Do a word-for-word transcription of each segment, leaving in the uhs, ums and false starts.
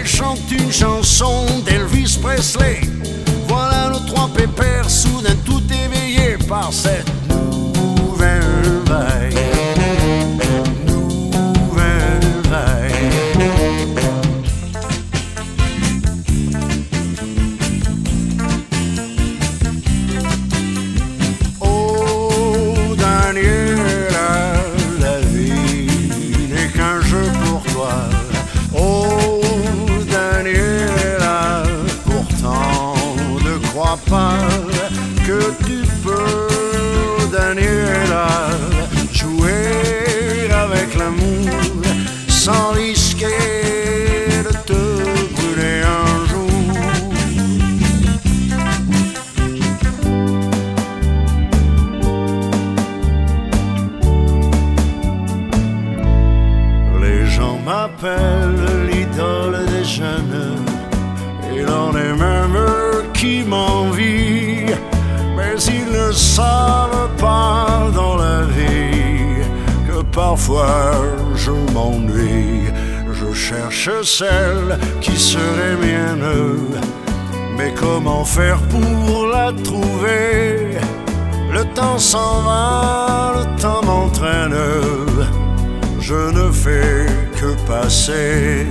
chante une chanson d'Elvis Presley. Voilà nos trois pépères, soudain tout éveillés par cette nouvelle vague. Nouvelle vague. Oh Daniela, la vie n'est qu'un jeu pour toi. Oh Daniela, pourtant ne crois pas que tu peux, Daniela, jouer avec l'amour sans risquer de te brûler un jour. Les gens m'appellent l'idole des jeunes, il en est même qui m'envie, mais ils ne savent pas dans la vie que parfois je m'ennuie. Je cherche celle qui serait mienne, mais comment faire pour la trouver? Le temps s'en va, le temps m'entraîne, je ne fais que passer.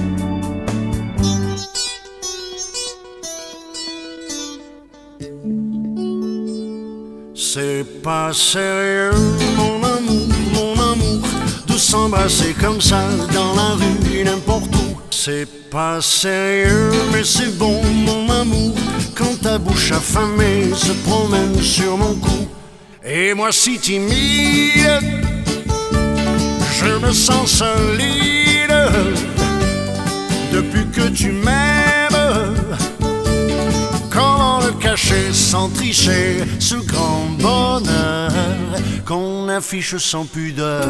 C'est pas sérieux, mon amour, mon amour, de s'embrasser comme ça dans la rue, n'importe où. C'est pas sérieux, mais c'est bon, mon amour, quand ta bouche affamée se promène sur mon cou. Et moi si timide, je me sens solide, depuis que tu m'aimes. Comment le cacher sans tricher, ce grand bonheur qu'on affiche sans pudeur?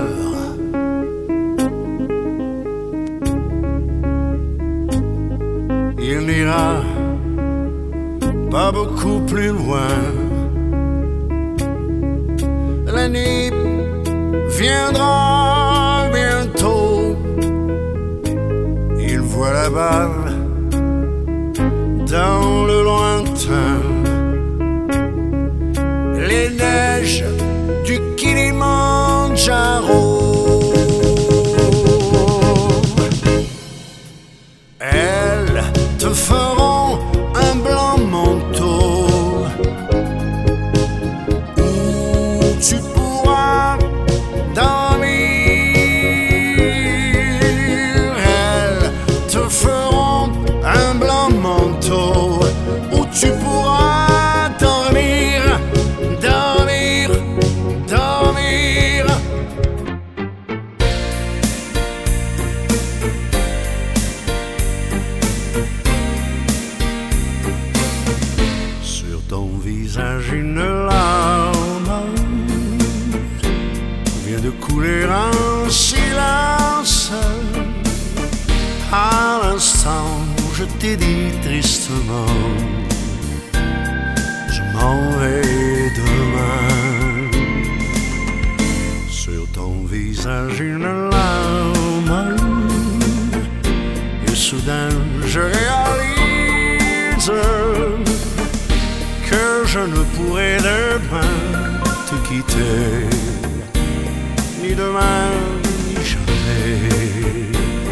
Il n'ira pas beaucoup plus loin. La nuit viendra bientôt. Il voit là-bas, dans le lointain, les neiges du Kilimandjaro. Elles te feront un blanc manteau où tu pourras dormir. Elles te feront un blanc manteau où tu pourras dormir, dormir, dormir. Sur ton visage une larme vient de couler en silence. À l'instant où je t'ai dit tristement, je m'en vais demain. Sur ton visage une larme, et soudain je réalise que je ne pourrai demain te quitter, ni demain ni jamais.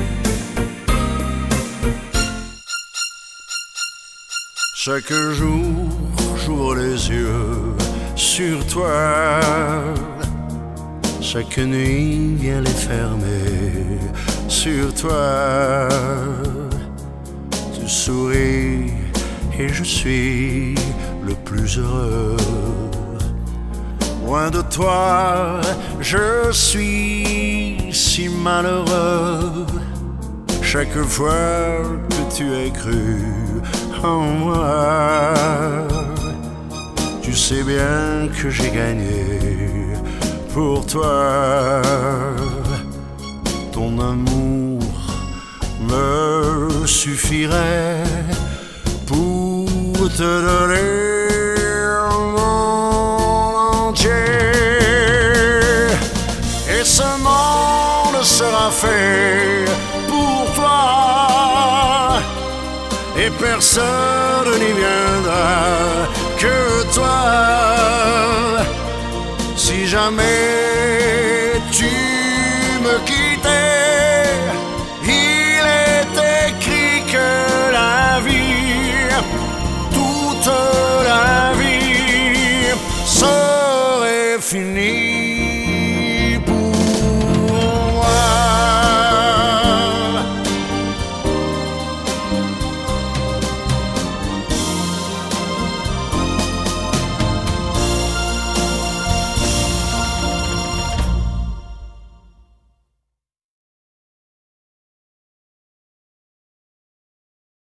Chaque jour, j'ouvre les yeux sur toi. Chaque nuit vient les fermer sur toi. Tu souris et je suis le plus heureux. Loin de toi, je suis si malheureux. Chaque fois que tu as cru en moi, tu sais bien que j'ai gagné pour toi. Ton amour me suffirait pour te donner mon entier. Et ce monde sera fait pour toi. et personne n'y viendra que toi. Si jamais tu me quittais, il est écrit que la vie, toute la vie serait finie.